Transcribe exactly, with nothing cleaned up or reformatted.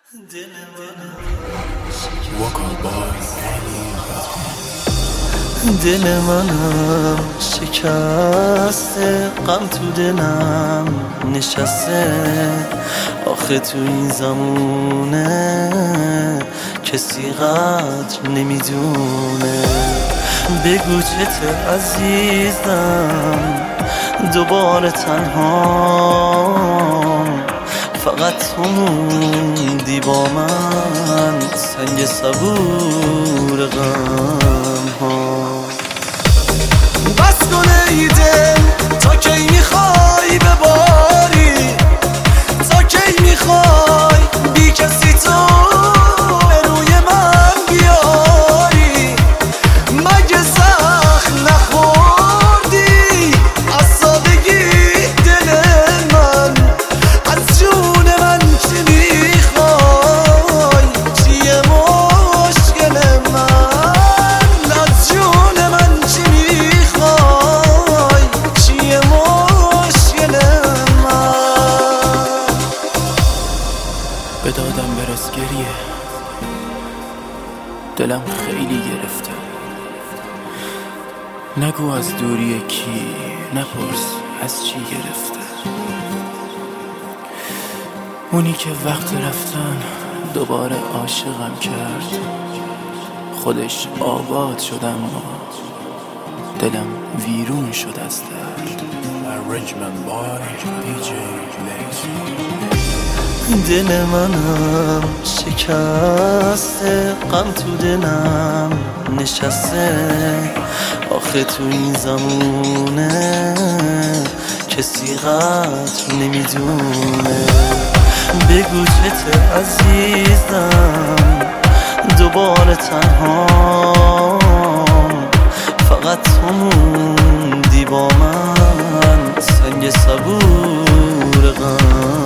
دل منم شکسته، غم تو دلم نشسته. آخه تو این زمونه کسی قدر نمیدونه. بگو چته عزیزم دوباره تنها، فقط تو موندی با من سنگ صبور غم ها. بس کن ای دل تا کی میخوای بباری، تا کی میخوای بی کسی تو روی من بیاری. مگه زخم نخوردی از سادگی دل من، از جون من چی میخوای؟ چیه مشکل من؟ از جون من چی میخوای؟ چیه مشکل من؟ به دادم برس گریه، دلم خیلی گرفته. نگو از دوری کی، نپرس از چی گرفته. اونی که وقت رفتن دوباره عاشقم کرد، خودش آباد شد اما دلم ویرون شد از درد. دل منم شکسته، غم تو دلم نشسته. آخه تو این زمونه کسی قدر نمیدونه. بگو چته عزیزم دوباره تنها، فقط تو موندی با من سنگ صبور غم.